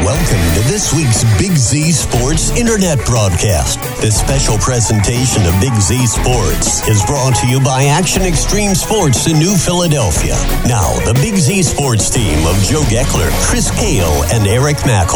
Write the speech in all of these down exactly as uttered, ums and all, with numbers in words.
Welcome to this week's Big Z Sports Internet broadcast. This special presentation of Big Z Sports is brought to you by Action Extreme Sports in New Philadelphia. Now, the Big Z Sports team of Joe Geckler, Chris Kale, and Eric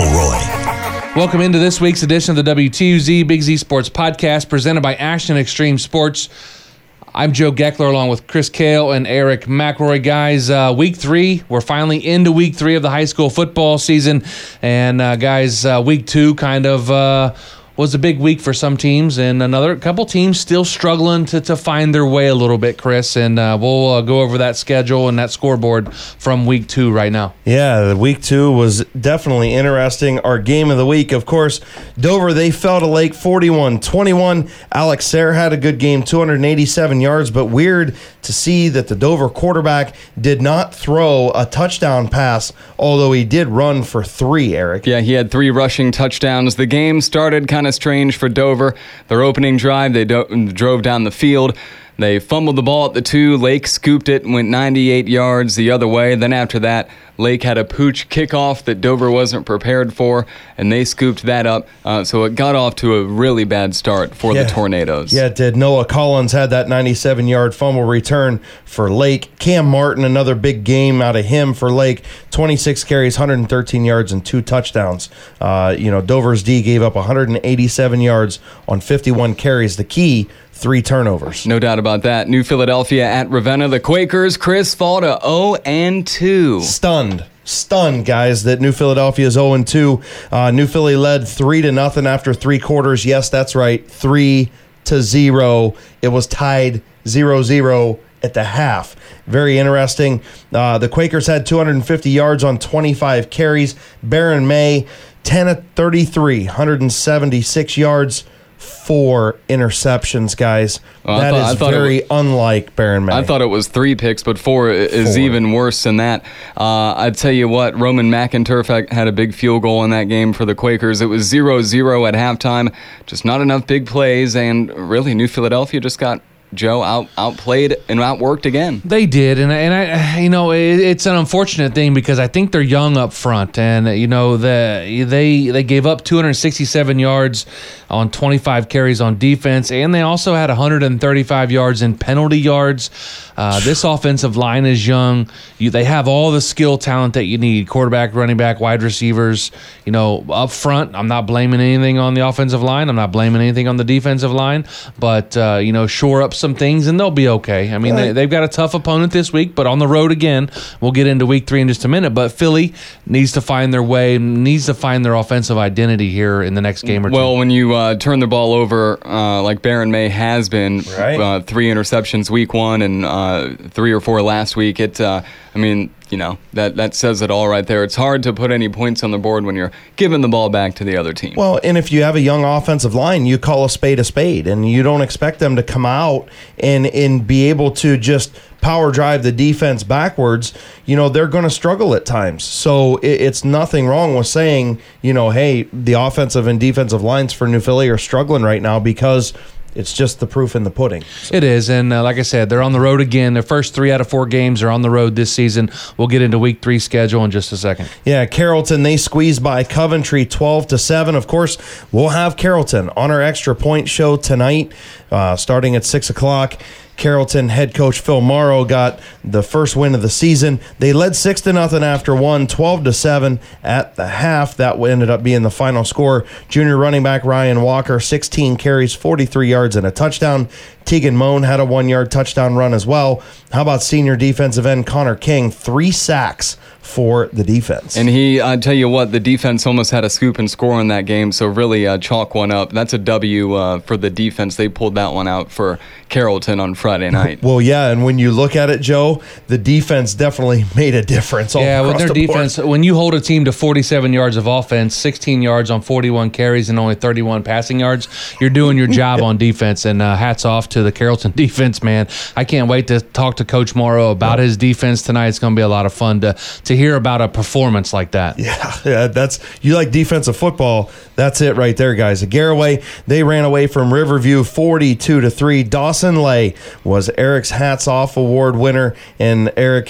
McElroy. Welcome into this week's edition of the W T U Z Big Z Sports podcast presented by Action Extreme Sports. I'm Joe Geckler along with Chris Kale and Eric McElroy. Guys, uh, week three, we're finally into week three of the high school football season. And uh, guys, uh, week two kind of uh, was a big week for some teams, and another couple teams still struggling to, to find their way a little bit, Chris. And uh, we'll uh, go over that schedule and that scoreboard from week two right now. Yeah, week two was definitely interesting. Our game of the week, of course, Dover, they fell to Lake forty-one twenty-one. Alex Sayre had a good game, two hundred eighty-seven yards, but weird to see that the Dover quarterback did not throw a touchdown pass, although he did run for three, Eric. Yeah, he had three rushing touchdowns. The game started kind of strange for Dover. Their opening drive, they do- drove down the field. They fumbled the ball at the two. Lake scooped it and went ninety-eight yards the other way. Then after that, Lake had a pooch kickoff that Dover wasn't prepared for, and they scooped that up. Uh, so it got off to a really bad start for yeah. the Tornadoes. Yeah, it did. Noah Collins had that ninety-seven-yard fumble return for Lake. Cam Martin, another big game out of him for Lake. twenty-six carries, one hundred thirteen yards, and two touchdowns. Uh, you know, Dover's D gave up one hundred eighty-seven yards on fifty-one carries. The key, three turnovers. No doubt about that. New Philadelphia at Ravenna. The Quakers, Chris, fall to oh and two. Stunned. Stunned, guys, that New Philadelphia is oh and two. Uh, New Philly led three to nothing after three quarters. Yes, that's right, three to zero. It was tied zero zero at the half. Very interesting. Uh, the Quakers had two hundred fifty yards on twenty-five carries. Baron May, ten of thirty-three, one hundred seventy-six yards. Four interceptions, guys. Well, that thought, is very was, unlike Baron May. I thought it was three picks, but four is four. Even worse than that. Uh, I'd tell you what, Roman McInturf had a big field goal in that game for the Quakers. It was zero zero at halftime. Just not enough big plays, and really New Philadelphia just got Joe out outplayed and outworked again. They did, and and I, you know, it, it's an unfortunate thing because I think they're young up front, and you know the they they gave up two hundred sixty-seven yards on twenty-five carries on defense, and they also had one hundred thirty-five yards in penalty yards. Uh, this offensive line is young. You, they have all the skill talent that you need: quarterback, running back, wide receivers. You know, up front, I'm not blaming anything on the offensive line. I'm not blaming anything on the defensive line, but uh, you know, shore up some things and they'll be okay. I mean, they, they've got a tough opponent this week, but on the road again. We'll get into week three in just a minute, but Philly needs to find their way, needs to find their offensive identity here in the next game or two. Well, when you uh, turn the ball over uh, like Baron May has been, right. uh, three interceptions week one and uh, three or four last week, it, uh, I mean, you know, that, that says it all right there. It's hard to put any points on the board when you're giving the ball back to the other team. Well, and if you have a young offensive line, you call a spade a spade, and you don't expect them to come out and, and be able to just power drive the defense backwards. You know, they're going to struggle at times. So it, it's nothing wrong with saying, you know, hey, the offensive and defensive lines for New Philly are struggling right now because it's just the proof in the pudding. So. It is, and uh, like I said, they're on the road again. Their first three out of four games are on the road this season. We'll get into week three schedule in just a second. Yeah, Carrollton, they squeezed by Coventry twelve to seven. Of course, we'll have Carrollton on our Extra Point show tonight, uh, starting at six o'clock. Carrollton head coach Phil Morrow got the first win of the season. They led six to nothing after one, twelve to seven at the half. That ended up being the final score. Junior running back Ryan Walker, sixteen carries, forty-three yards, and a touchdown. Tegan Moan had a one-yard touchdown run as well. How about senior defensive end Connor King? Three sacks for the defense. And he, I tell you what, the defense almost had a scoop and score in that game, so really uh, chalk one up. That's a W uh, for the defense. They pulled that one out for Carrollton on Friday night. Well, yeah, and when you look at it, Joe, the defense definitely made a difference all yeah, across with their the defense, board. when you hold a team to forty-seven yards of offense, sixteen yards on forty-one carries, and only thirty-one passing yards, you're doing your job on defense, and uh, hats off to the Carrollton defense, man. I can't wait to talk to Coach Morrow about his defense tonight. It's going to be a lot of fun to to hear about a performance like that. Yeah, yeah, that's you like defensive football. That's it right there, guys. Garaway, they ran away from Riverview forty-two to three. Dawson Lay was Eric's Hats Off Award winner, and Eric,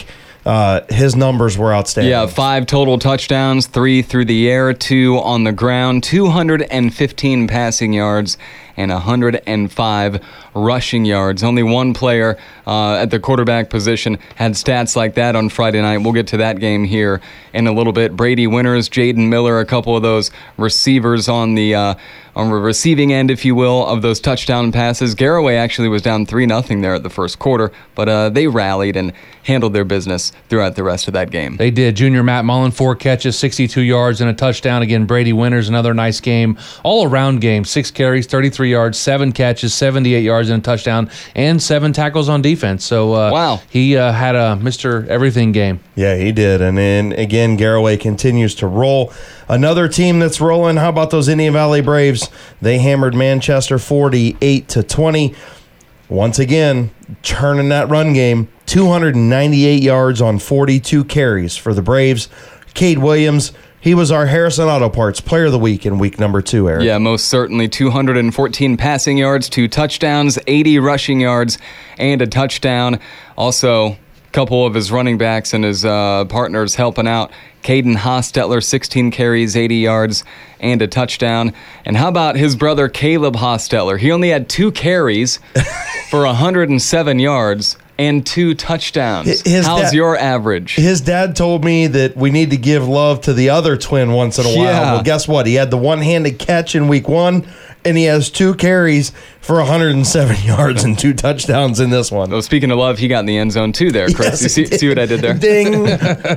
uh, his numbers were outstanding. Yeah, five total touchdowns, three through the air, two on the ground, two hundred fifteen passing yards, and one hundred five rushing yards. Only one player uh, at the quarterback position had stats like that on Friday night. We'll get to that game here in a little bit. Brady Winters, Jaden Miller, a couple of those receivers on the uh, on the receiving end, if you will, of those touchdown passes. Garraway actually was down three nothing there at the first quarter, but uh, they rallied and handled their business throughout the rest of that game. They did. Junior Matt Mullen, four catches, sixty-two yards, and a touchdown. Again, Brady Winters, another nice game. All-around game, six carries, thirty-three yards, seven catches, seventy-eight yards, and a touchdown, and seven tackles on defense. So uh, wow. he uh, had a Mister Everything game. Yeah, he did. And then, again, Garraway continues to roll. Another team that's rolling, how about those Indian Valley Braves? They hammered Manchester forty-eight to twenty. Once again, churning that run game. two hundred ninety-eight yards on forty-two carries for the Braves. Cade Williams, he was our Harrison Auto Parts Player of the Week in week number two, Eric. Yeah, most certainly. two hundred fourteen passing yards, two touchdowns, eighty rushing yards, and a touchdown. Also, a couple of his running backs and his uh, partners helping out. Caden Hostetler, sixteen carries, eighty yards, and a touchdown. And how about his brother Caleb Hostetler? He only had two carries for one hundred seven yards and two touchdowns. His How's da- your average? His dad told me that we need to give love to the other twin once in a while. Yeah. Well, guess what? He had the one-handed catch in week one, and he has two carries for one hundred seven yards and two touchdowns in this one. Well, speaking of love, he got in the end zone too there, Chris. Yes, you see, see what I did there? Ding.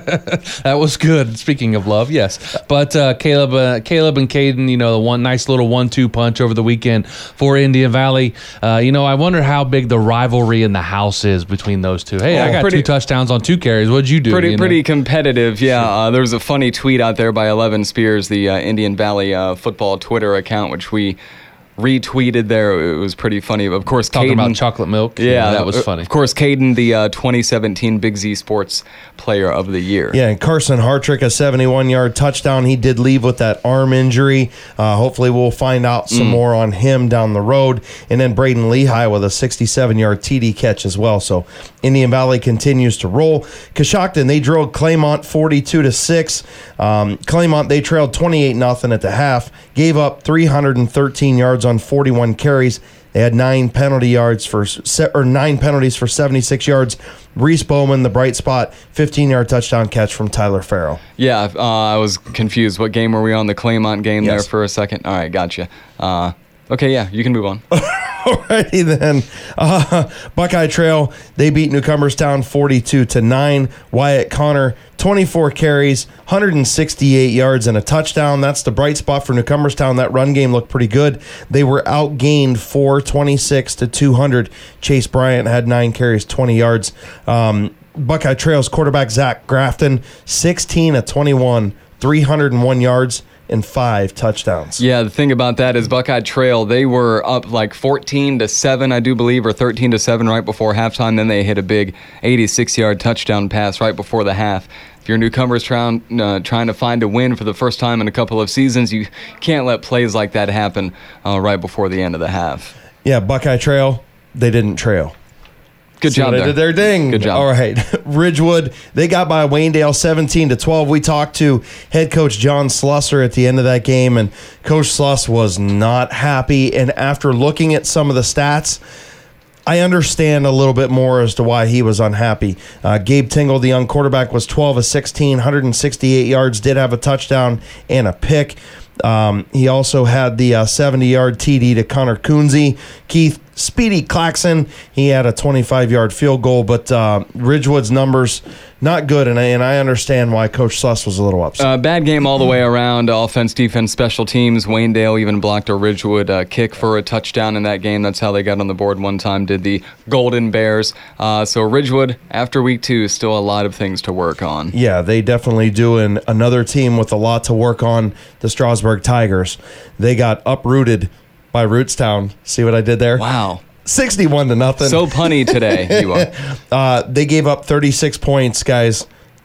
That was good. Speaking of love, yes. But uh, Caleb, uh, Caleb and Caden, you know, the one nice little one-two punch over the weekend for Indian Valley. Uh, you know, I wonder how big the rivalry in the house is between those two. Hey, Oh, I got pretty- two touchdowns on two carries. What'd you do? Pretty, you know? pretty competitive, yeah. Uh, there was a funny tweet out there by Eleven Spears, the uh, Indian Valley uh, football Twitter account, which we retweeted there. It was pretty funny. Of course, Talking Caden, about chocolate milk. Yeah, that was uh, funny. Of course, Caden, the uh, twenty seventeen Big Z Sports Player of the Year. Yeah, and Carson Hartrick, a seventy-one-yard touchdown. He did leave with that arm injury. Uh, hopefully we'll find out some Mm. more on him down the road. And then Braden Lehigh with a sixty-seven-yard T D catch as well. So Indian Valley continues to roll. Coshocton, they drilled Claymont forty-two to six. Um, Claymont, they trailed twenty-eight nothing at the half, gave up three hundred thirteen yards on forty-one carries. They had nine penalty yards for se- or nine penalties for seventy-six yards. Reese Bowman, the bright spot, fifteen-yard touchdown catch from Tyler Farrell. Yeah, uh, I was confused. What game were we on? The Claymont game Yes. there for a second? All right, gotcha. Uh, okay, yeah, you can move on. Alrighty then. Uh, Buckeye Trail, they beat Newcomerstown forty-two to nine. Wyatt Connor, twenty-four carries, one hundred sixty-eight yards and a touchdown. That's the bright spot for Newcomerstown. That run game looked pretty good. They were outgained four twenty-six to two hundred. Chase Bryant had nine carries, twenty yards. Um, Buckeye Trail's quarterback Zach Grafton, sixteen of twenty-one, three hundred one yards and five touchdowns. Yeah, the thing about that is Buckeye Trail, they were up like fourteen to seven, I do believe, or thirteen to seven right before halftime. Then they hit a big eighty-six-yard touchdown pass right before the half. If you're newcomers trying, uh, trying to find a win for the first time in a couple of seasons, you can't let plays like that happen uh, right before the end of the half. Yeah, Buckeye Trail, they didn't trail. Good See job what I there. did there, ding. Good job. All right, Ridgewood, they got by Waynedale seventeen to twelve. We talked to head coach John Slusser at the end of that game, and Coach Sluss was not happy. And after looking at some of the stats, I understand a little bit more as to why he was unhappy. Uh, Gabe Tingle, the young quarterback, was twelve of sixteen, one hundred sixty-eight yards, did have a touchdown and a pick. Um, he also had the uh, seventy-yard T D to Connor Coonsey. Keith Speedy Claxon, he had a twenty-five-yard field goal, but uh, Ridgewood's numbers, not good, and I, and I understand why Coach Sluss was a little upset. Uh, bad game all the way around. Offense, defense, special teams. Waynedale even blocked a Ridgewood uh, kick for a touchdown in that game. That's how they got on the board one time, did the Golden Bears. Uh, so Ridgewood, after week two, still a lot of things to work on. Yeah, they definitely do, and another team with a lot to work on, the Strasburg Tigers. They got uprooted by Rootstown. See what I did there? Wow. sixty-one to nothing. So punny today, you are. Uh, they gave up thirty-six points, guys.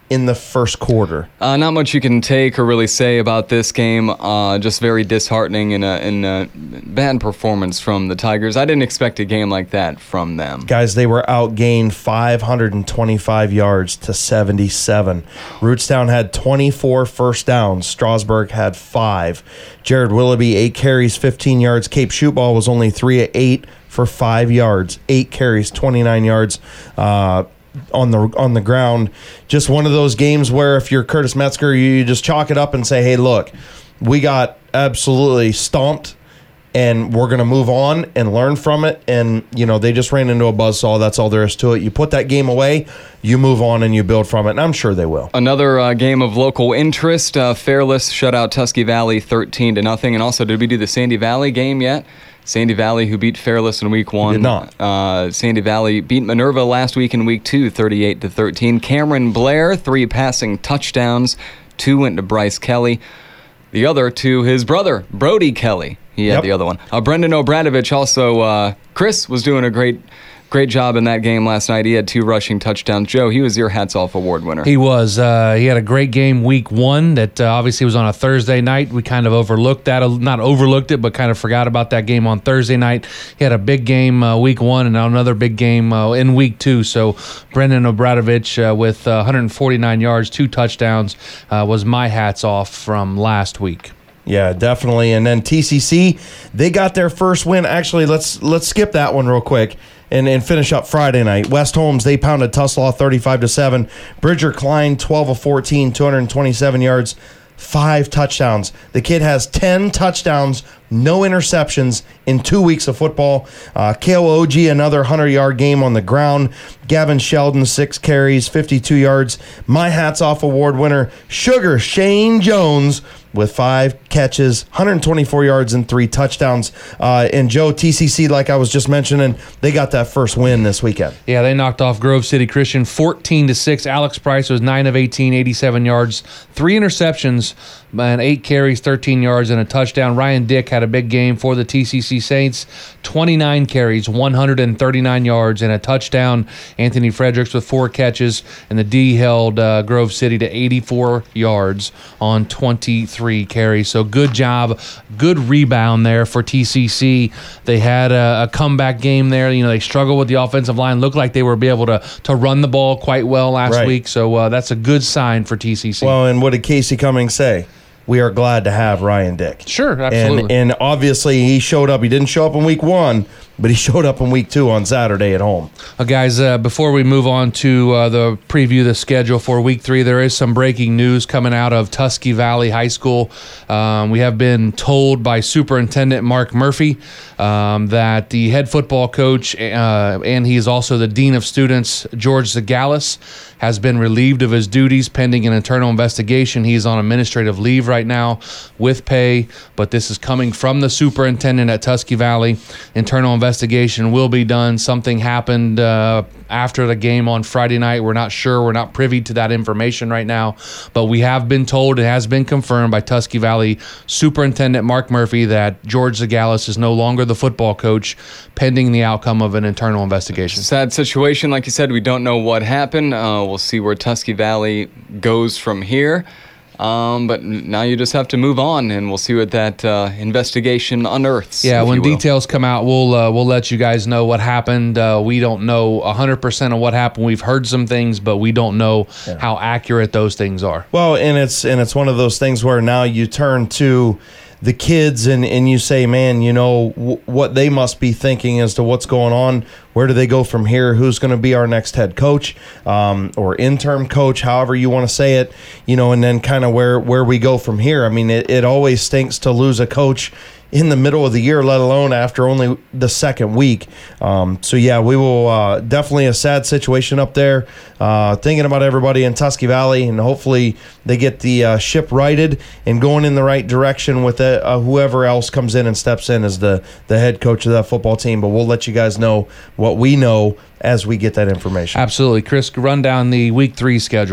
in the first quarter? Uh, not much you can take or really say about this game. Uh, just very disheartening and a, and a bad performance from the Tigers. I didn't expect a game like that from them. Guys, they were outgained five hundred twenty-five yards to seventy-seven. Rootstown had twenty-four first downs. Strasburg had five. Jared Willoughby, eight carries, fifteen yards. Cape Shootball was only three of eight for five yards. Eight carries, twenty-nine yards. Uh, on the on the ground. Just one of those games where if you're Curtis Metzger, you just chalk it up and say, hey, look, we got absolutely stomped and we're going to move on and learn from it. And, you know, they just ran into a buzzsaw. That's all there is to it. You put that game away, you move on and you build from it. And I'm sure they will. Another uh, game of local interest. Uh, Fairless shut out Tusky Valley thirteen to nothing. And also, did we do the Sandy Valley game yet? Sandy Valley, who beat Fairless in week one. Did not. Uh, Sandy Valley beat Minerva last week in week two, thirty-eight to thirteen. Cameron Blair, three passing touchdowns. Two went to Bryce Kelly. The other to his brother, Brody Kelly. He had Yep. the other one. Uh, Brendan Obradovich also, uh, Chris was doing a great great job in that game last night. He had two rushing touchdowns. Joe, he was your Hats Off Award winner. He was. Uh, he had a great game week one that uh, obviously was on a Thursday night. We kind of overlooked that. Not overlooked it, but kind of forgot about that game on Thursday night. He had a big game uh, week one and another big game uh, in week two. So Brendan Obradovich uh, with uh, one hundred forty-nine yards, two touchdowns, uh, was my hats off from last week. Yeah, definitely. And then T C C, they got their first win. Actually, let's let's skip that one real quick and, and finish up Friday night. West Holmes, they pounded Tuslaw thirty-five to seven. Bridger Klein, twelve of fourteen, two hundred twenty-seven yards, five touchdowns. The kid has ten touchdowns, no interceptions in two weeks of football. Uh, Kale Oji, another hundred-yard game on the ground. Gavin Sheldon, six carries, fifty-two yards. My Hats Off Award winner, Sugar Shane Jones, with five catches, one hundred twenty-four yards, and three touchdowns. Uh, and Joe, T C C, like I was just mentioning, they got that first win this weekend. Yeah, they knocked off Grove City Christian fourteen to six. Alex Price was nine of eighteen, eighty-seven yards, three interceptions, and eight carries, thirteen yards, and a touchdown. Ryan Dick had a big game for the T C C Saints, twenty-nine carries, one hundred thirty-nine yards, and a touchdown. Anthony Fredericks with four catches, and the D held uh, Grove City to eighty-four yards on twenty-three carries. So good job, good rebound there for T C C. They had a, a comeback game there. You know, they struggled with the offensive line. Looked like they were able to to run the ball quite well last Right. week. So uh, that's a good sign for T C C. Well, and what did Casey Cummings say? We are glad to have Ryan Dick. Sure, absolutely. And, and obviously he showed up. He didn't show up in week one, but he showed up in week two on Saturday at home. Uh, guys, uh, before we move on to uh, the preview, the schedule for week three, there is some breaking news coming out of Tusky Valley High School. Um, we have been told by Superintendent Mark Murphy um, that the head football coach, uh, and he is also the dean of students, George Zagalis, has been relieved of his duties pending an internal investigation. He's on administrative leave right now with pay, but this is coming from the superintendent at Tusky Valley. Internal investigation will be done. Something happened uh, after the game on Friday night. We're not sure. We're not privy to that information right now, but we have been told, it has been confirmed by Tusky Valley Superintendent Mark Murphy that George Zagalis is no longer the football coach pending the outcome of an internal investigation. Sad situation. Like you said, we don't know what happened. Uh, we'll see where Tusky Valley goes from here. Um, but now you just have to move on, and we'll see what that uh, investigation unearths. Yeah, if when you will. details come out, we'll uh, we'll let you guys know what happened. Uh, we don't know one hundred percent of what happened. We've heard some things, but we don't know Yeah. how accurate those things are. Well, and it's and it's one of those things where now you turn to the kids and, and you say, man, you know, w- what they must be thinking as to what's going on. Where do they go from here? Who's going to be our next head coach um, or interim coach, however you want to say it, you know, and then kind of where, where we go from here. I mean, it, it always stinks to lose a coach in the middle of the year, let alone after only the second week. Um, so, yeah, we will uh, definitely a sad situation up there. Uh, thinking about everybody in Tusky Valley, and hopefully they get the uh, ship righted and going in the right direction with it, uh, whoever else comes in and steps in as the, the head coach of that football team. But we'll let you guys know what we know as we get that information. Absolutely. Chris, run down the week three schedule for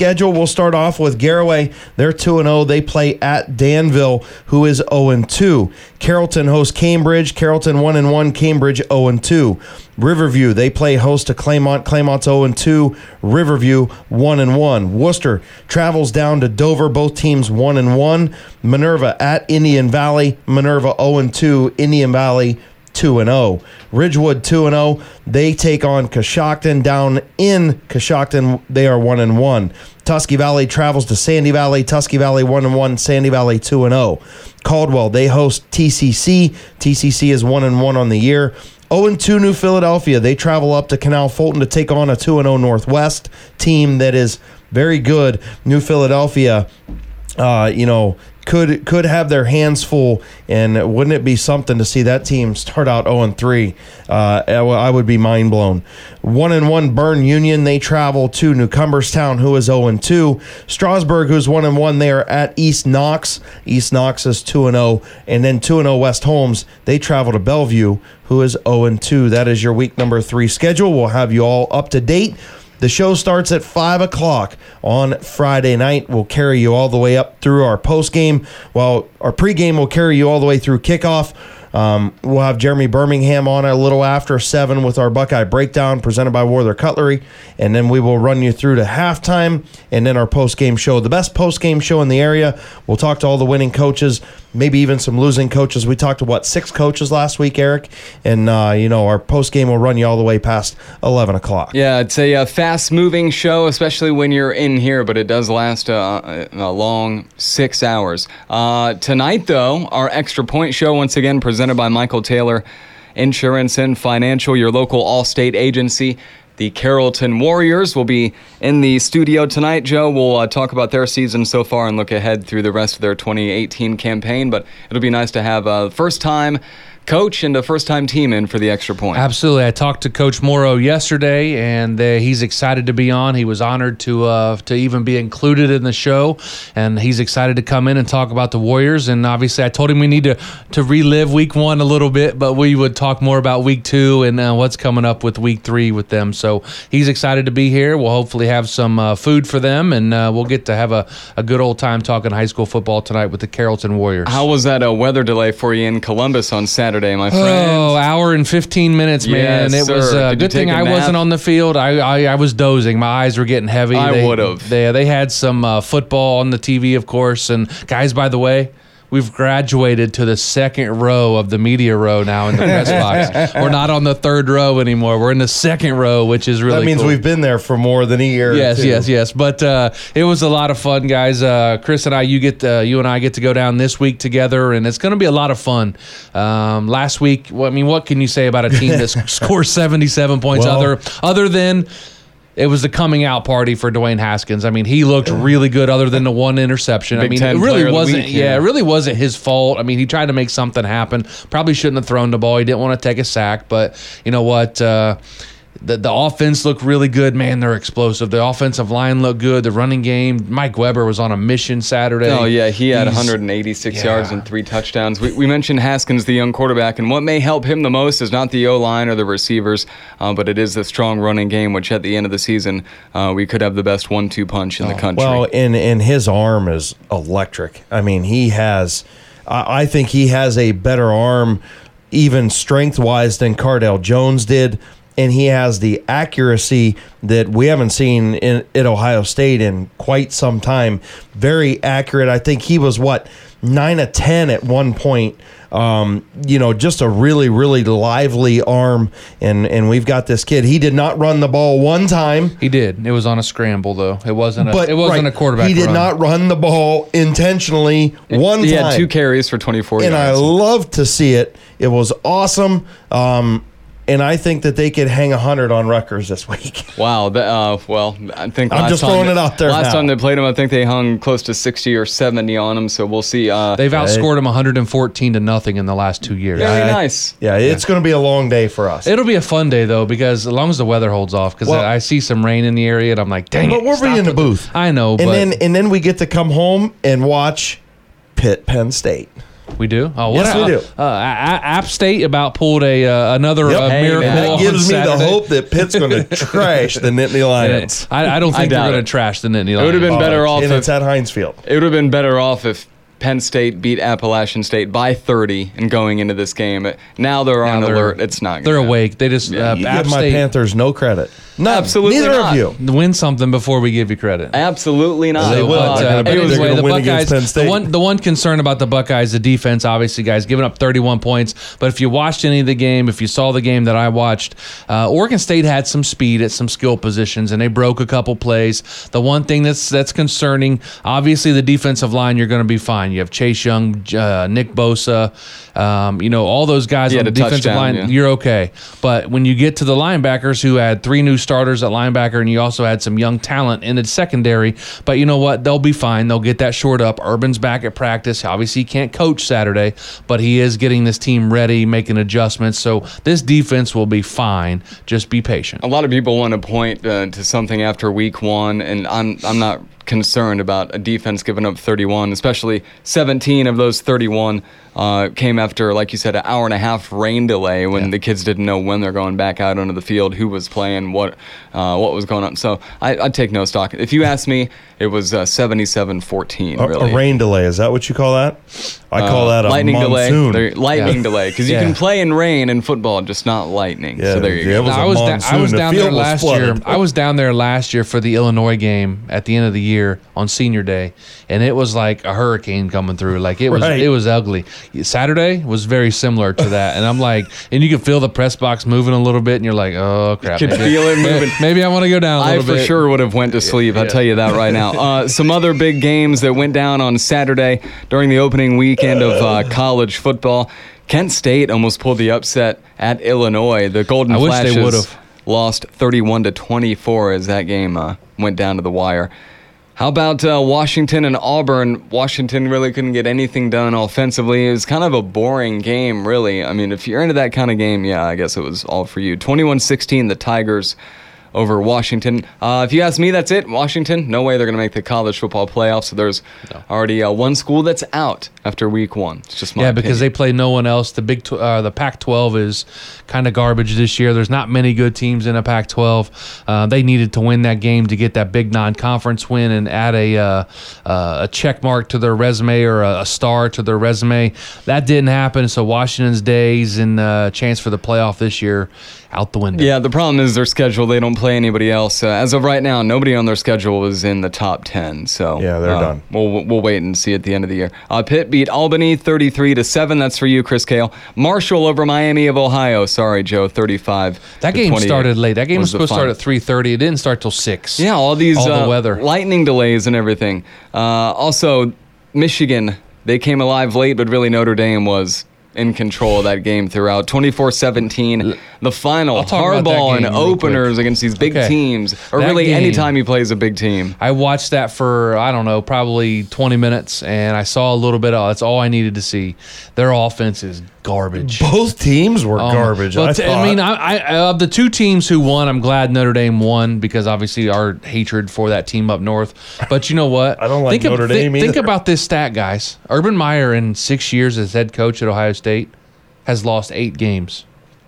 schedule. We'll start off with Garaway. They're two and oh. They play at Danville, who is oh and two. Carrollton hosts Cambridge. Carrollton one and one. Cambridge oh and two. Riverview, they play host to Claymont. Claymont's oh and two. Riverview one and one. Worcester travels down to Dover. Both teams one and one. Minerva at Indian Valley. Minerva oh and two. Indian Valley two and oh. Ridgewood two and oh. They take on Coshocton down in Coshocton. They are one and one. Tusky Valley travels to Sandy Valley. Tusky Valley one and one. Sandy Valley two and oh. Caldwell, they host T C C. T C C is one and one on the year. oh and two New Philadelphia. They travel up to Canal Fulton to take on a two and oh Northwest team that is very good. New Philadelphia, uh, you know, could could have their hands full, and wouldn't it be something to see that team start out oh and three? Uh, I would be mind blown. one and one Bern Union, they travel to New Cumberstown, who is oh and two. Strasburg, who's one and one, they are at East Knox. East Knox is two and oh, and then two and oh West Holmes, they travel to Bellevue, who is oh and two. That is your week number three schedule. We'll have you all up to date. The show starts at five o'clock on Friday night. We'll carry you all the way up through our postgame. Well, our pregame will carry you all the way through kickoff. Um, we'll have Jeremy Birmingham on a little after seven with our Buckeye Breakdown presented by Werther Cutlery. And then we will run you through to halftime and then our postgame show. The best postgame show in the area. We'll talk to all the winning coaches, maybe even some losing coaches. We talked to, what, six coaches last week, Eric? And, uh, you know, our postgame will run you all the way past eleven o'clock. Yeah, it's a, a fast-moving show, especially when you're in here, but it does last uh, a long six hours. Uh, tonight, though, our Extra Point show, once again, presented by Michael Taylor Insurance and Financial, your local All-State agency. The Carrollton Warriors will be in the studio tonight. Joe will uh, talk about their season so far and look ahead through the rest of their twenty eighteen campaign, but it'll be nice to have a first-time coach and a first-time team in for the Extra Point. Absolutely. I talked to Coach Morrow yesterday, and uh, he's excited to be on. He was honored to uh, to even be included in the show, and he's excited to come in and talk about the Warriors. And obviously, I told him we need to, to relive week one a little bit, but we would talk more about week two and uh, what's coming up with week three with them. So he's excited to be here. We'll hopefully have some uh, food for them, and uh, we'll get to have a, a good old time talking high school football tonight with the Carrollton Warriors. How was that a weather delay for you in Columbus on Saturday? Saturday, my friend. Oh, hour and fifteen minutes, man. Yes, it was sir. a Did good you thing take a I nap? wasn't on the field. I, I I was dozing. My eyes were getting heavy. I They- would've. They, they had some uh, football on the T V, of course. And guys, by the way, we've graduated to the second row of the media row now in the press box. We're not on the third row anymore. We're in the second row, which is really That means cool. we've been there for more than a year. Yes, too. yes, yes. But uh, it was a lot of fun, guys. Uh, Chris and I, you get, uh, you and I get to go down this week together, and it's going to be a lot of fun. Um, last week, well, I mean, what can you say about a team that scores seventy-seven points? Well- other, other than it was the coming out party for Dwayne Haskins. I mean, he looked really good, other than the one interception. I Big mean, Ten it really player of the wasn't. week, yeah, yeah. it really wasn't his fault. I mean, he tried to make something happen. Probably shouldn't have thrown the ball. He didn't want to take a sack, but you know what? Uh, The, the offense looked really good. Man, they're explosive. The offensive line looked good. The running game, Mike Weber was on a mission Saturday. Oh, yeah, he had He's- one hundred eighty-six yeah. yards and three touchdowns. We, we mentioned Haskins, the young quarterback, and what may help him the most is not the O-line or the receivers, uh, but it is the strong running game, which at the end of the season, uh, we could have the best one two punch in the country. Well, and, and his arm is electric. I mean, he has, I I think he has a better arm, even strength-wise, than Cardell Jones did. And he has the accuracy that we haven't seen in at Ohio State in quite some time. Very accurate. I think he was, what, nine of ten at one point. Um, you know, just a really, really lively arm. And, and we've got this kid. He did not run the ball one time. He did. It was on a scramble, though. It wasn't a, But it wasn't right, a quarterback He did run. not run the ball intentionally one he time. had two carries for twenty-four and I yards. love to see it. It was awesome. Um, and I think that they could hang one hundred on Rutgers this week. Wow. That, uh, well, I think I'm last just time throwing they- it out there Last now. time they played him, I think they hung close to sixty or seventy on him, so we'll see. Uh, They've outscored him one hundred fourteen to nothing in the last two years. very I- nice. Yeah, it's going to be a long day for us. It'll be a fun day, though, because as long as the weather holds off, because Well- I see some rain in the area, and I'm like, dang but it. we'll stop be in the it. booth. I know, and but then and then we get to come home and watch Pitt Penn State. We do. Oh, Yes, what we uh, do. Uh, A- A- App State about pulled a uh, another Yep. uh, Hey, miracle. that on gives me the Saturday. hope that Pitt's going to trash the Nittany Lions. I, I don't I think they're doubt going it. to trash the Nittany Lions. It would have been better off and if it's at Heinz Field. it would have been better off if Penn State beat Appalachian State by thirty and going into this game. Now they're on Now they're- alert. It's not. They're gonna awake. They just Yeah. uh, You App give my State Panthers no credit. None. Absolutely Neither not. of you. win something before we give you credit. Absolutely not. They will. But, They're uh, gonna- but they're anyway, gonna the win against Penn Buckeyes. State. The one, the one concern about the Buckeyes, the defense, obviously, guys, giving up thirty-one points. But if you watched any of the game, if you saw the game that I watched, uh, Oregon State had some speed at some skill positions, and they broke a couple plays. The one thing that's that's concerning, obviously, the defensive line, you're going to be fine. You have Chase Young, uh, Nick Bosa, um, you know, all those guys He on had the a defensive touchdown, line. yeah. You're okay. But when you get to the linebackers, who had three new starters at linebacker, and you also had some young talent in the secondary, but you know what? They'll be fine. They'll get that short up. Urban's back at practice. Obviously, he can't coach Saturday, but he is getting this team ready, making adjustments. So this defense will be fine. Just be patient. A lot of people want to point uh, to something after week one, and I'm I'm not concerned about a defense giving up thirty-one, especially seventeen of those thirty-one uh, came after, like you said, an hour and a half rain delay when Yeah. the kids didn't know when they're going back out onto the field, who was playing, what uh, what was going on. So I, I'd take no stock. If you ask me, it was uh, seventy-seven fourteen, A, really. a rain delay. Is that what you call that? I call that a lightning monsoon. delay. There- Lightning Yeah. delay, because Yeah. you can play in rain in football, just not lightning. Yeah, so there you yeah, go. it was I a was da- monsoon. I was The down field there was last year. flooded. I was down there last year for the Illinois game at the end of the year on Senior Day, and it was like a hurricane coming through. Like it was, Right. it was ugly. Saturday was very similar to that, and I'm like, and you can feel the press box moving a little bit, and you're like, oh crap, Could maybe, feel it moving. Maybe I want to go down a I little for bit. sure would have went to sleep. I'll tell you that right now. Uh, some other big games that went down on Saturday during the opening weekend of uh, college football. Kent State almost pulled the upset at Illinois. The Golden I wish they Flashes would've. lost thirty-one to twenty-four as that game uh, went down to the wire. How about uh, Washington and Auburn? Washington really couldn't get anything done offensively. It was kind of a boring game, really. I mean, if you're into that kind of game, yeah, I guess it was all for you. twenty-one sixteen, the Tigers over Washington. Uh, if you ask me, that's it. Washington, no way they're going to make the college football playoffs. So there's already uh, one school that's out after week one. It's just my Yeah, because they opinion. play no one else. The Big, tw- uh, the Pac twelve is kind of garbage this year. There's not many good teams in a Pac twelve. Uh, they needed to win that game to get that big non-conference win and add a uh, uh, a check mark to their resume or a, a star to their resume. That didn't happen. So Washington's days and uh, chance for the playoff this year out the window. Yeah, the problem is their schedule. They don't play anybody else. Uh, as of right now, nobody on their schedule is in the top ten. So Yeah, they're uh, done. We'll we'll wait and see at the end of the year. Uh, Pitt beat Albany thirty-three to seven. That's for you, Chris Kale. Marshall over Miami of Ohio. Sorry, Joe, thirty-five. That to game twenty-eight started late. That game was, the supposed to start final. at three thirty. It didn't start till six. Yeah, all these All the uh, weather. lightning delays and everything. Uh, also, Michigan, they came alive late, but really Notre Dame was in control of that game throughout. twenty-four seventeen, the final. I'll talk about that Hardball game and real openers quick. against these big Okay. teams, or That really game- anytime he plays a big team. I watched that for, I don't know, probably twenty minutes, and I saw a little bit of That's all I needed to see. Their offense is garbage. Both teams were Um, garbage. but I, t- thought. I mean, I, I, of the two teams who won, I'm glad Notre Dame won because obviously our hatred for that team up north. But you know what? I don't like think Notre of, Dame Think either. about this stat, guys. Urban Meyer, in six years as head coach at Ohio State, has lost eight games.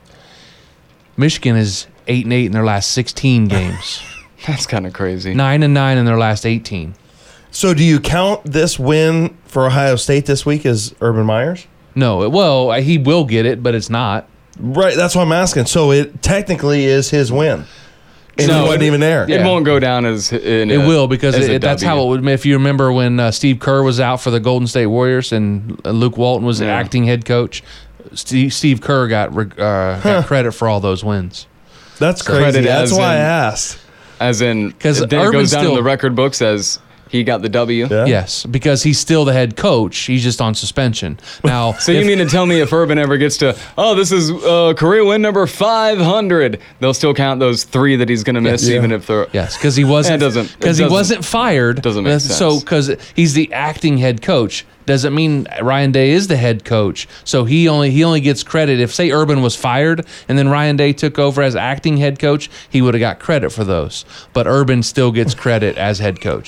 Michigan is eight and eight in their last sixteen games. That's kind of crazy. Nine and nine in their last eighteen. So do you count this win for Ohio State this week as Urban Meyer's? No, well, he will get it, but it's not. Right, that's what I'm asking. So it technically is his win. And No, he wasn't it- even there. Yeah. It won't go down as in It a- will because as a it, that's W. how it would. If you remember when uh, Steve Kerr was out for the Golden State Warriors and uh, Luke Walton was the Yeah. acting head coach, Steve, Steve Kerr got re- uh, got credit for all those wins. That's crazy. Credit That's as why I in- asked. As in, 'Cause it then Urban goes down still- in the record books as he got the W. Yeah. Yes, because he's still the head coach. He's just on suspension now. So you if- mean to tell me if Urban ever gets to, oh, this is uh, career win number five hundred, they'll still count those three that he's going to miss, Yeah. even if they're. Yes, because he wasn't. It doesn't- it Because he doesn't- wasn't fired. doesn't make That's- So sense. because he's the acting head coach doesn't mean Ryan Day is the head coach. So he only he only gets credit if say Urban was fired and then Ryan Day took over as acting head coach. He would have got credit for those. But Urban still gets credit as head coach.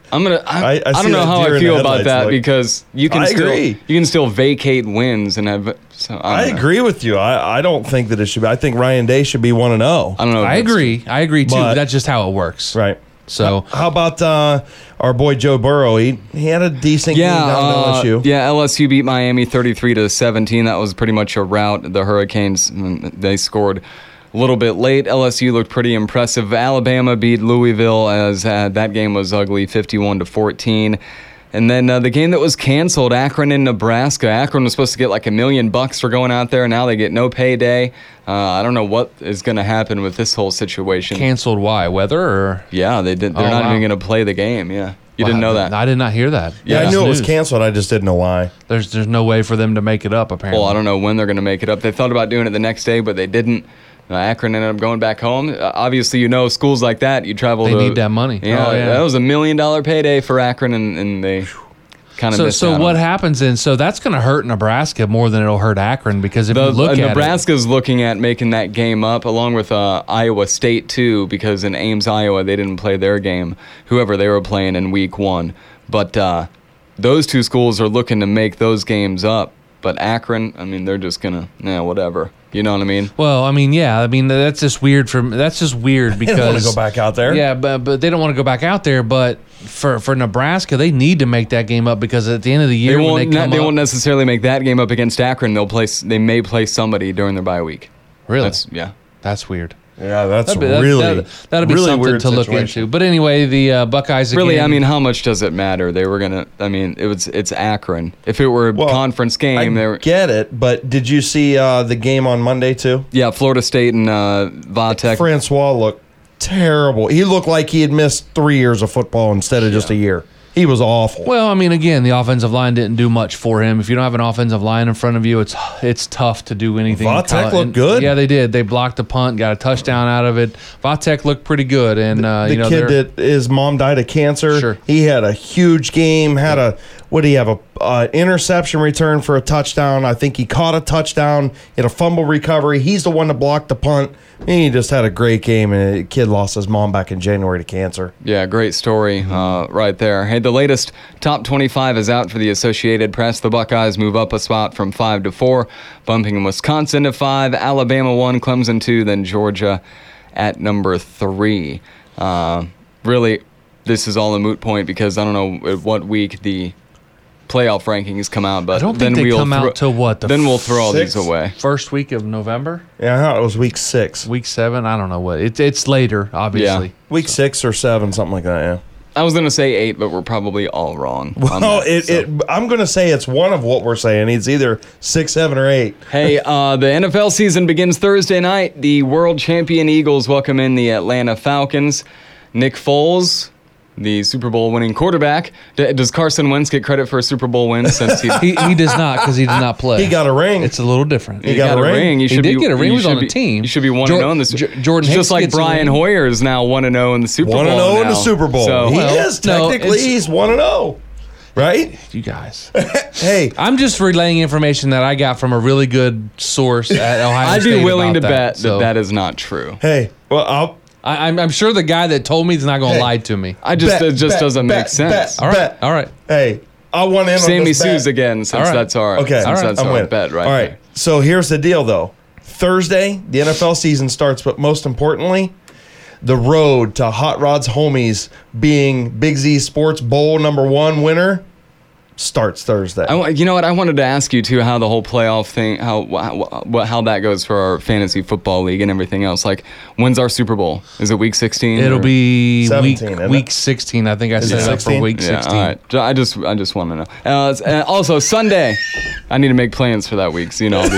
I'm gonna. I, I- I I, see don't know that how deer I in feel the about headlights that look. because you can I still agree. you can still vacate wins and have. So, I, I don't know. agree with you. I, I don't think that it should be. I think Ryan Day should be one and zero. I don't know. if I that's agree. I agree too. But- That's just how it works. Right. So How about uh, our boy Joe Burrow? He he had a decent Yeah, game down at uh, L S U. yeah. L S U beat Miami thirty-three to seventeen. That was pretty much a rout. The Hurricanes mm, they scored a little bit late. L S U looked pretty impressive. Alabama beat Louisville as uh, that game was ugly, fifty-one to fourteen. And then uh, the game that was canceled, Akron and Nebraska. Akron was supposed to get like a million bucks for going out there. Now they get no payday. Uh, I don't know what is going to happen with this whole situation. canceled. Why? Weather or? yeah, they did. They're Oh, not wow. even going to play the game. Yeah, you didn't know that. I did not hear that. Yeah, I That's knew it was news. canceled. I just didn't know why. There's there's no way for them to make it up. Apparently. Well, I don't know when they're going to make it up. They thought about doing it the next day, but they didn't. Uh, Akron ended up going back home. Uh, obviously, you know, schools like that, you travel They to. need that money. Yeah, Oh, yeah. that was a million dollar payday for Akron, and, and they kind of So missed so out what on it. happens then? So that's going to hurt Nebraska more than it'll hurt Akron because if The, you look uh, at Nebraska's looking at making that game up, along with uh, Iowa State too, because in Ames, Iowa, they didn't play their game. Whoever they were playing in Week One, but uh, those two schools are looking to make those games up. But Akron, I mean, they're just gonna, yeah, whatever. You know what I mean? it, well, I mean, yeah, I mean that's just weird for that's just weird They don't want because to go back out there. Yeah, but but they don't want to go back out there. But for for Nebraska, they need to make that game up because at the end of the They year when won't. they Not, come they up, won't necessarily make that game up against Akron. They'll play. s- They may play somebody during their bye week. really That's yeah. that's weird. Yeah, that's That'd be, that, really that, that'd be really something weird to look situation. into. But anyway, the uh, Buckeyes again. Really, I mean, how much does it matter? They were gonna. I mean, it was. It's Akron. If it were a Well, conference game, I they were. get it, but did you see uh, the game on Monday too? Yeah, Florida State and uh, Vatech. Francois looked terrible. He looked like he had missed three years of football instead of just a year. He was awful. Well, I mean, again, the offensive line didn't do much for him. If you don't have an offensive line in front of you, it's it's tough to do anything. Vatek looked And- good. Yeah, they did. They blocked a punt, got a touchdown out of it. Vatek looked pretty good, and uh, the you know, kid they're- that his mom died of cancer. Sure. He had a huge game. Had a what do you have a uh, interception return for a touchdown? I think he caught a touchdown. He had a fumble recovery. He's the one that blocked the punt. He just had a great game, and the kid lost his mom back in January to cancer. Yeah, great story uh, right there. Hey, the latest top twenty-five is out for the Associated Press. The Buckeyes move up a spot from five to four, bumping Wisconsin to five, Alabama one, Clemson two, then Georgia at number three. Uh, really, this is all a moot point because I don't know at what week the playoff rankings come out, but I don't then think they we'll come thro- out till what the then we'll throw all these sixth? away. first week of November, Yeah, I thought it was week six. week seven. I don't know what it's. It's later, obviously. Week six or seven, something like that, yeah. I was gonna say eight, but we're probably all wrong. on Well, that, it, so. it, I'm going to say it's one of what we're saying. It's either six, seven, or eight. Hey, uh, the N F L season begins Thursday night. The world champion Eagles welcome in the Atlanta Falcons. Nick Foles, the Super Bowl winning quarterback. D- does Carson Wentz get credit for a Super Bowl win since he's He, he does not because he did not play. He got a ring. It's a little different. He got a ring. You He should did be, get a ring. you He was should on the be- team. You should be one Jor- and zero in the J- Super Jordan It's Hicks just like gets a Brian ring. Hoyer is now one and zero in the Super one Bowl. and zero in now. the Super Bowl. So, he Well, is no, technically it's- he's one and zero, right? You guys. Hey, I'm just relaying information that I got from a really good source at Ohio I'd State. be willing to about bet that, So, that is not true. hey. Well, I'll I, I'm, I'm sure the guy that told me is not going to Hey. lie to me. I just bet, it just bet, doesn't bet, make sense. bet. All right. bet. All right. Hey, I want in on Sammy this bet. Sue's again since All right. that's our Okay, since all right. that's I'm our winning. bet right All right. there. So here's the deal, though. Thursday, the N F L season starts, but most importantly, the road to Hot Rod's Homies being Big Z Sports Bowl number one winner starts Thursday. I, wa- you know what? I wanted to ask you too how the whole playoff thing, how how, how that goes for our fantasy football league and everything else. Like, when's our Super Bowl? Is it week sixteen? It'll be week seventeen, isn't week it? sixteen. I think I Is set it it up for sixteen? week Yeah, sixteen. all right. I just I just want to know. Uh, it's- uh, also Sunday, I need to make plans for that week. So you know,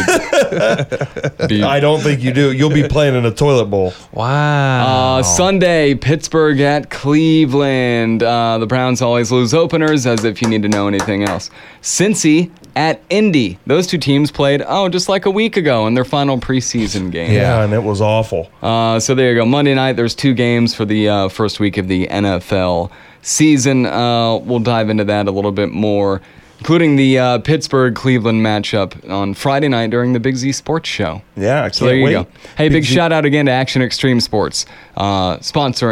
I'll be, be, I don't think you do. You'll be playing in a toilet bowl. Wow. Uh, Sunday, Pittsburgh at Cleveland. Uh, the Browns always lose openers, as if you need to know anything else. Cincy at Indy. Those two teams played, oh, just like a week ago in their final preseason game. Yeah, and it was awful. Uh, so there you go. Monday night, there's two games for the uh, first week of the N F L season. Uh, we'll dive into that a little bit more, including the uh, Pittsburgh-Cleveland matchup on Friday night during the Big Z Sports Show. Yeah, I can't So there you wait. go. Hey, big, Z- shout out again to Action Extreme Sports, uh, sponsoring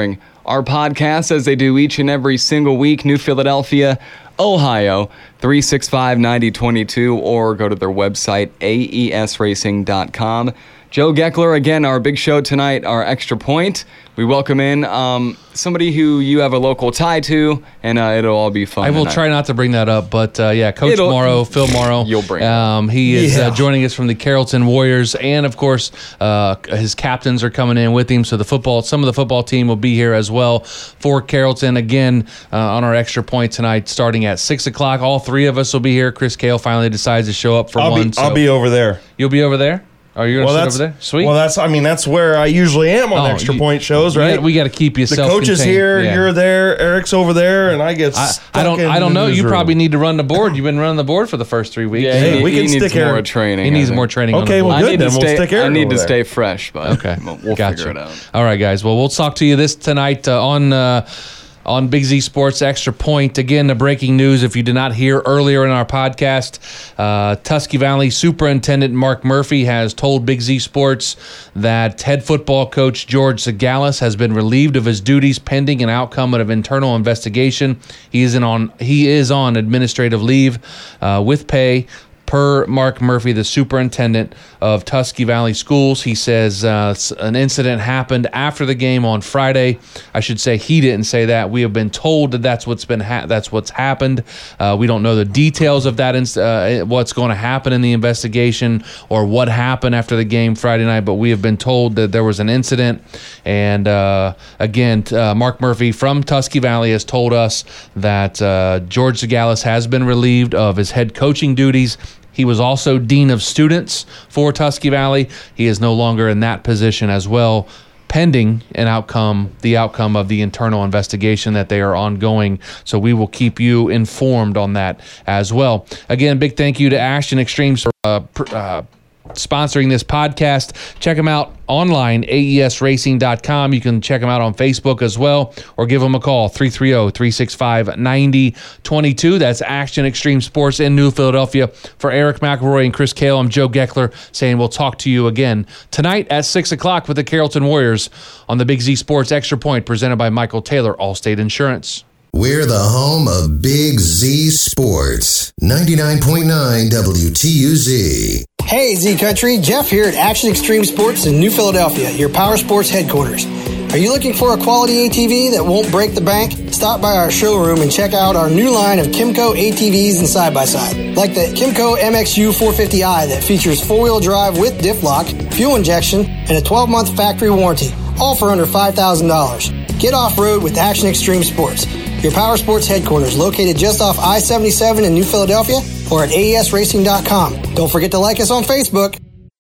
our podcasts as they do each and every single week. New Philadelphia, Ohio, three six five, nine zero two two, or go to their website, A E S racing dot com. Joe Geckler, again, our big show tonight, our Extra Point. We welcome in um, somebody who you have a local tie to, and uh, it'll all be fun I will tonight. try not to bring that up, but uh, yeah, Coach It'll- Morrow, Phil Morrow. You'll bring it um, He is Yeah. uh, joining us from the Carrollton Warriors, and of course, uh, his captains are coming in with him. So the football, some of the football team will be here as well for Carrollton. Again, uh, on our Extra Point tonight, starting at six o'clock. All three of us will be here. Chris Cale finally decides to show up for I'll one. be I'll be over there. You'll be over there? Oh, you're going to Well, sit that's over there? Sweet. Well, that's I mean that's where I usually am on Oh, Extra you- Point shows, we right? got- we got to keep you the self-contained. coach is here, Yeah. you're there, Eric's over there, and I get I, stuck I don't. in I don't the know. You newsroom. probably need to run the board. You've been running the board for the first three weeks. Yeah, Hey, he, we he can needs stick here. more training. He I needs think. more training. on Okay, the board. well, I good, need then to we'll stay. stick Eric I need over to there. stay fresh, but Okay, we'll, we'll gotcha. figure it out. All right, guys. Well, we'll talk to you this tonight uh, on uh, on Big Z Sports Extra Point. Again, the breaking news. If you did not hear earlier in our podcast, uh, Tusky Valley Superintendent Mark Murphy has told Big Z Sports that head football coach George Zagalis has been relieved of his duties pending an outcome of internal investigation. He is in on he is on administrative leave uh, with pay. Per Mark Murphy, the superintendent of Tusky Valley Schools, he says uh, an incident happened after the game on Friday. I should say he didn't say that. We have been told that that's what's been ha- that's what's happened. Uh, we don't know the details of that, inst- uh, what's going to happen in the investigation or what happened after the game Friday night. But we have been told that there was an incident, and uh, again, uh, Mark Murphy from Tusky Valley has told us that uh, George Zagalis has been relieved of his head coaching duties. He was also dean of students for Tusky Valley. He is no longer in that position as well, pending an outcome, the outcome of the internal investigation that they are ongoing. So we will keep you informed on that as well. Again, big thank you to Ashton Extremes for uh, pr- uh, sponsoring this podcast. Check them out online, A E S racing dot com. You can check them out on Facebook as well, or give them a call, three three zero, three six five, nine zero two two. That's Action Extreme Sports in New Philadelphia. For Eric McElroy and Chris Cale, I'm Joe Geckler saying we'll talk to you again tonight at six o'clock with the Carrollton Warriors on the Big Z Sports Extra Point, presented by Michael Taylor, Allstate Insurance. We're the home of Big Z Sports, ninety-nine point nine W T U Z. Hey, Z Country, Jeff here at Action Extreme Sports in New Philadelphia, your power sports headquarters. Are you looking for a quality A T V that won't break the bank? Stop by our showroom and check out our new line of Kimco A T Vs and side-by-side. Like the Kimco M X U four fifty i that features four-wheel drive with diff lock, fuel injection, and a twelve-month factory warranty, all for under five thousand dollars. Get off-road with Action Extreme Sports, your power sports headquarters located just off I seventy-seven in New Philadelphia, or at A E S racing dot com. Don't forget to like us on Facebook.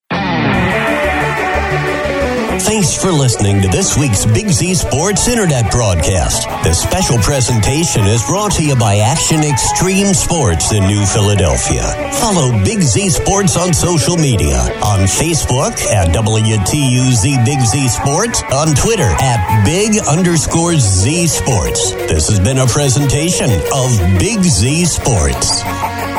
Thanks for listening to this week's Big Z Sports Internet broadcast. The special presentation is brought to you by Action Extreme Sports in New Philadelphia. Follow Big Z Sports on social media. On Facebook at W T U Z Big Z Sports. On Twitter at Big underscore Z Sports. This has been a presentation of Big Z Sports.